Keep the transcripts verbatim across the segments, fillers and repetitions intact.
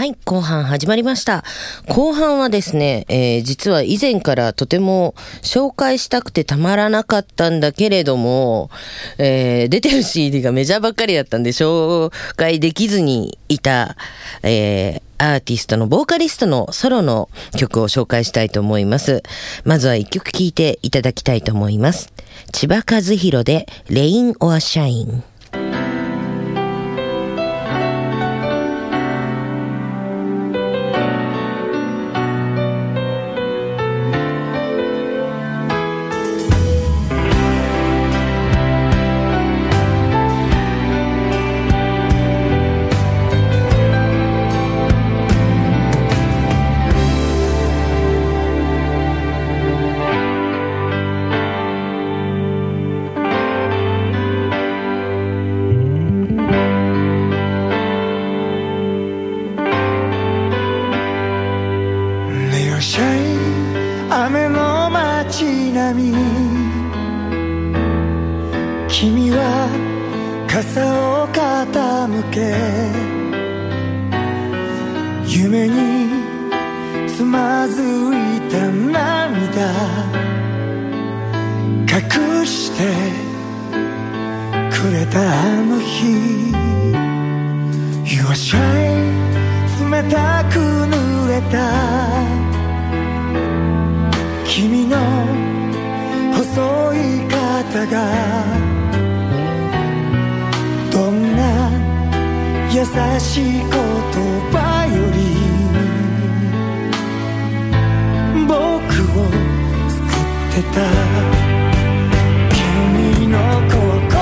はい、後半始まりました。後半はですね、えー、実は以前からとても紹介したくてたまらなかったんだけれども、えー、出てる シーディー がメジャーばっかりだったんで紹介できずにいた、えー、アーティストのボーカリストのソロの曲を紹介したいと思います。まずは一曲聴いていただきたいと思います。千葉和弘でレインオアシャイン。 雨の街並み、君は傘を傾け、夢につまずいた涙隠してくれたあの日、 Your shine 冷たく濡れた君の細い肩がどんな優しい言葉より僕を救ってた。君の心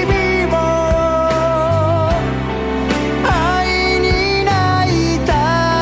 愛に泣いた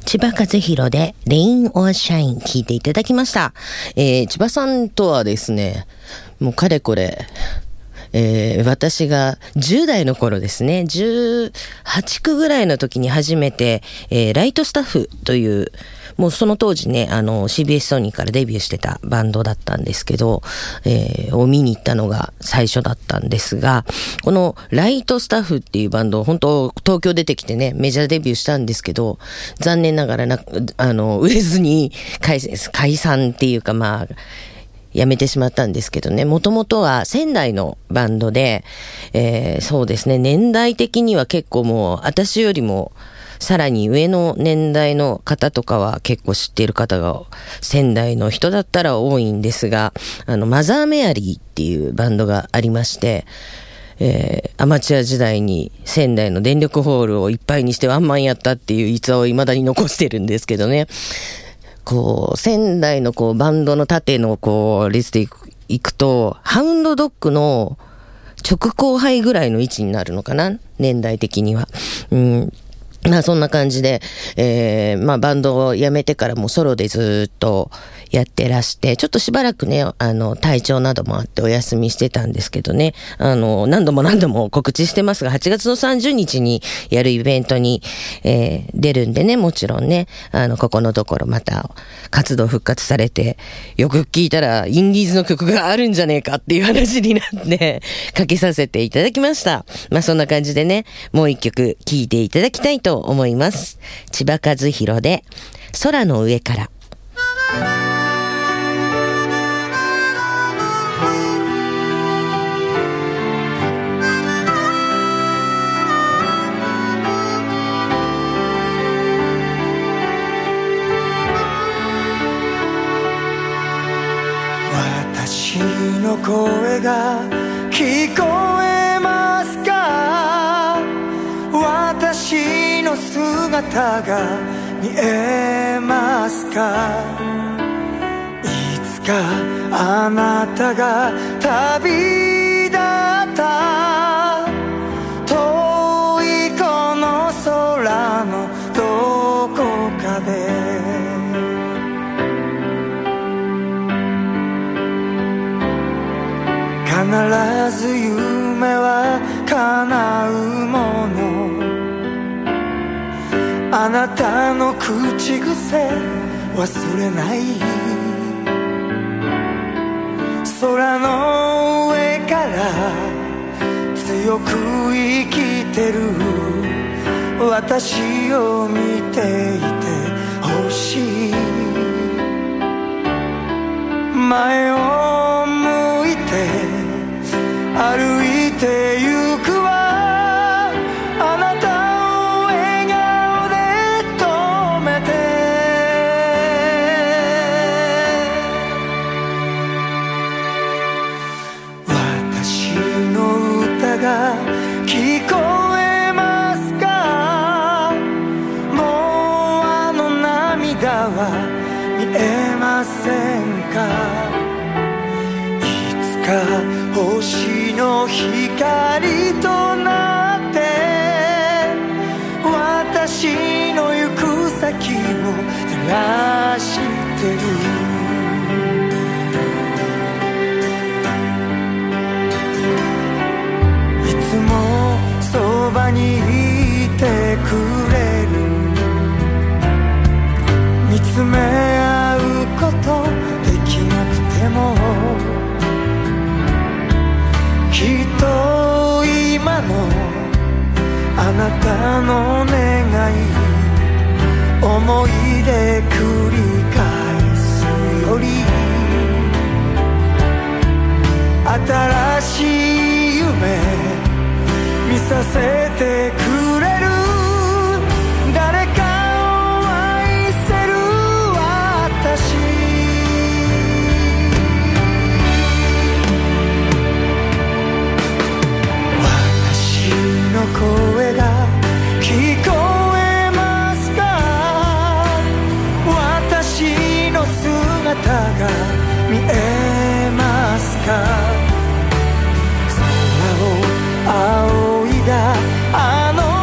千葉和弘でレインオアシャイン聞いていただきました。えー、千葉さんとはですね、もうかれこれ、えー、私がじゅう代の頃ですね、じゅうはち区ぐらいの時に初めて、えー、ライトスタッフという、もうその当時ね、あの シービーエス ソニーからデビューしてたバンドだったんですけど、えー、を見に行ったのが最初だったんですが、このライトスタッフっていうバンド、本当東京出てきてね、メジャーデビューしたんですけど、残念ながらな、あの、売れずに解、解散っていうかまあ、やめてしまったんですけどね、もともとは仙台のバンドで、えー、そうですね、年代的には結構もう、私よりも、さらに上の年代の方とかは結構知っている方が仙台の人だったら多いんですが、あのマザーメアリーっていうバンドがありまして、えー、アマチュア時代に仙台の電力ホールをいっぱいにしてワンマンやったっていう逸話を未だに残してるんですけどね、こう仙台のこうバンドの縦のこう列でいく、いくとハウンドドッグの直後輩ぐらいの位置になるのかな、年代的には。うんまあそんな感じで、えー、まあバンドを辞めてからもソロでずっとやってらして、ちょっとしばらくね、あの、体調などもあってお休みしてたんですけどね、あの、何度も何度も告知してますが、はちがつのさんじゅうにちにやるイベントに、えー、出るんでね、もちろんね、あの、ここのところまた活動復活されて、よく聞いたらインディーズの曲があるんじゃねえかっていう話になって、かけさせていただきました。まあそんな感じでね、もう一曲聴いていただきたいと思います。千葉和弘で空の上から。 私の声が聞こえますか？私の姿が見えますか？いつかあなたが旅立った遠いこの空のどこかで必ず夢は叶うもの、あなたの口癖忘れない、空の上から強く生きてる私を見ていてほしい。前を向いて歩いてゆくわ、あなたを笑顔で止めて、私の歌が聞こえますか？もうあの涙は見えませんか？いつか星の光となって私の行く先を照らしてる。いつもそばにいてくれる、見つめ合うことできなくてもきっと今のあなたの願い思い出繰り返すより新しい夢見させてくれる、誰かを愛せる私、声が聞こえますか？私の姿が見えますか？空を仰いだあの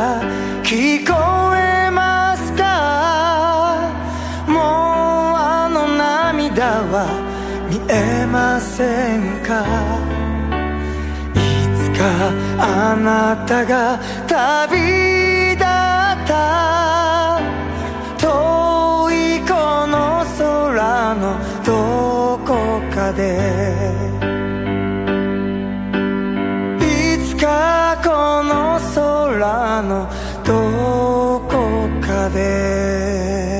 が聞こえますか？もうあの涙は見えませんか？いつかあなたが旅立った遠いこの空のどこかで、いつかこの空のどこかで。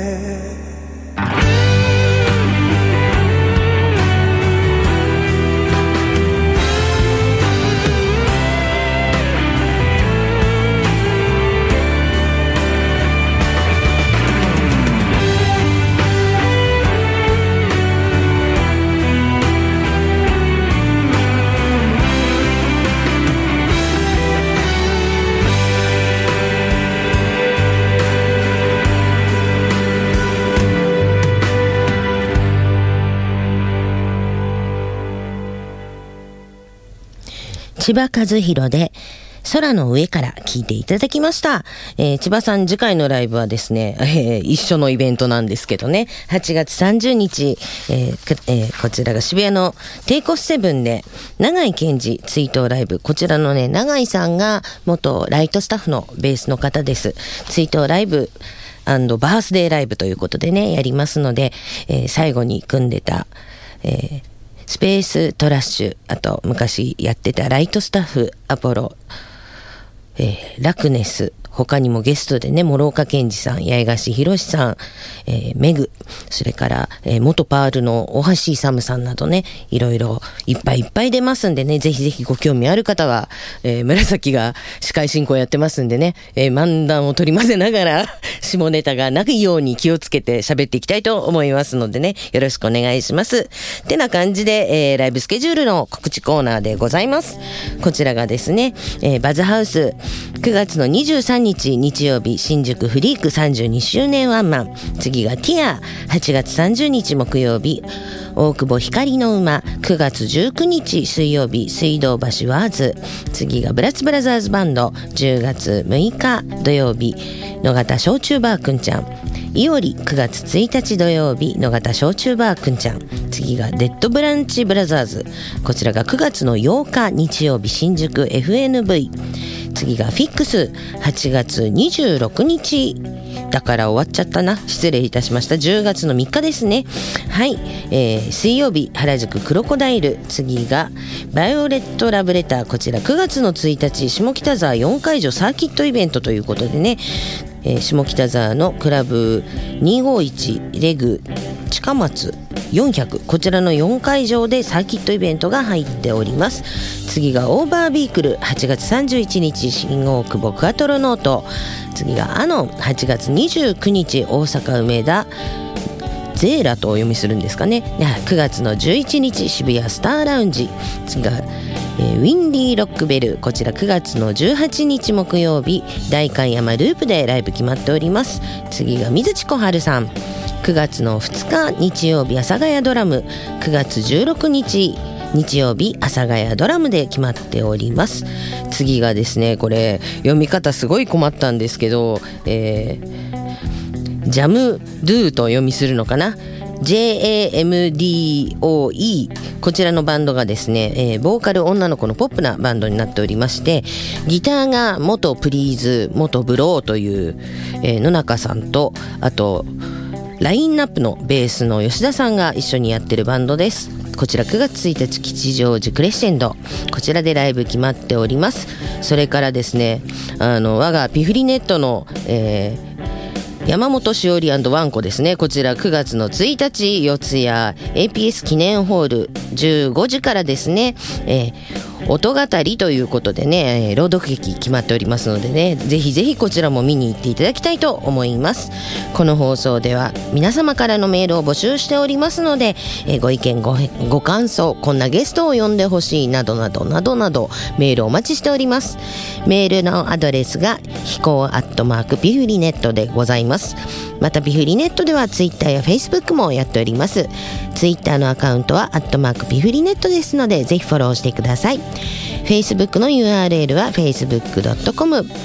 千葉和弘で空の上から聞いていただきました。えー、千葉さん次回のライブはですね、えー、一緒のイベントなんですけどね、はちがつさんじゅうにち、えーえー、こちらが渋谷のテイクオフセブンで永井健二追悼ライブ、こちらのね、永井さんが元ライトスタッフのベースの方です。追悼ライブ&バースデーライブということでね、やりますので、えー、最後に組んでた、えースペーストラッシュ、あと昔やってたライトスタッフアポロ、えー、ラクネス、他にもゲストでね、諸岡健二さん、八重樫博さん、えー、メグ、それから、えー、元パールの大橋勇さんなどね、いろいろいっぱいいっぱい出ますんでね、ぜひぜひご興味ある方は、えー、紫が司会進行やってますんでね、えー、漫談を取り混ぜながら、下ネタがないように気をつけて喋っていきたいと思いますのでね、よろしくお願いします。ってな感じで、えー、ライブスケジュールの告知コーナーでございます。こちらがですね、えー、バズハウス、くがつのにじゅうさんにち日曜日、新宿フリークさんじゅうにしゅうねんワンマン。次がティア、はちがつさんじゅうにち木曜日、大久保光の馬。くがつじゅうくにち水曜日、水道橋ワーズ。次がブラッツブラザーズバンド。じゅうがつむいか土曜日、野方焼酎バーくんちゃん。いおりくがつついたち土曜日、野方焼酎バーくんちゃん。次がデッドブランチブラザーズ。こちらがくがつのようか日曜日、新宿 エフエヌブイ。次がフィックス、はちがつにじゅうろくにちだから終わっちゃったな、失礼いたしました。じゅうがつのみっかですね。はい、えー、水曜日原宿クロコダイル。次がバイオレットラブレター。こちらくがつのついたち下北沢よんかいじょサーキットイベントということでね、えー、下北沢のクラブにごいちレグ近松よんひゃく、こちらのよんかいじょうでサーキットイベントが入っております。次がオーバービークル、はちがつさんじゅういちにち新大久保クアトロノート。次がアノン、はちがつにじゅうくにち大阪梅田ゼーラとお読みするんですかね。くがつのじゅういちにち渋谷スターラウンジ。次が、えー、ウィンディーロックベル。こちらくがつのじゅうはちにち木曜日、代官山ループでライブ決まっております。次が水地小春さん。くがつのふつか日曜日、阿佐ヶ谷ドラム。くがつじゅうろくにち日曜日、阿佐ヶ谷ドラムで決まっております。次がですね、これ読み方すごい困ったんですけど、えー、ジャムドゥと読みするのかな、 ジェイエーエムディーオーイー。 こちらのバンドがですね、えー、ボーカル女の子のポップなバンドになっておりまして、ギターが元プリーズ元ブローという、えー、野中さんと、あとラインナップのベースの吉田さんが一緒にやってるバンドです。こちらくがつついたち吉祥寺クレッシェンド、こちらでライブ決まっております。それからですね、あの我がピフリネットの、えー、山本しおり&ワンコですね。こちらくがつのついたち四谷 エーピーエス 記念ホールじゅうごじからですね、えー音語りということでね、えー、朗読劇決まっておりますのでね、ぜひぜひこちらも見に行っていただきたいと思います。この放送では皆様からのメールを募集しておりますので、えー、ご意見 ご, ご感想、こんなゲストを呼んでほしいなどなどなどなどメールをお待ちしております。メールのアドレスが飛行アットマークピフリネットでございます。またピフリネットではツイッターやフェイスブックもやっております。ツイッターのアカウントはアットマークピフリネットですので、ぜひフォローしてください。Facebook の ユーアールエル は フェイスブックドットコム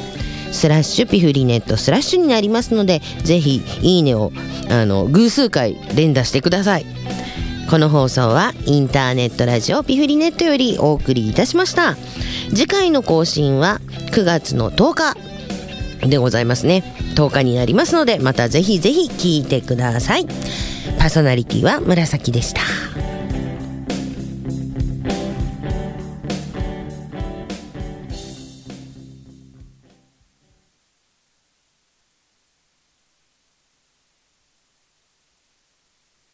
スラッシュピフリネットスラッシュになりますので、ぜひいいねをあの偶数回連打してください。この放送はインターネットラジオピフリネットよりお送りいたしました。次回の更新はくがつのとおかでございますね。とおかになりますので、またぜひぜひ聞いてください。パーソナリティは紫でした。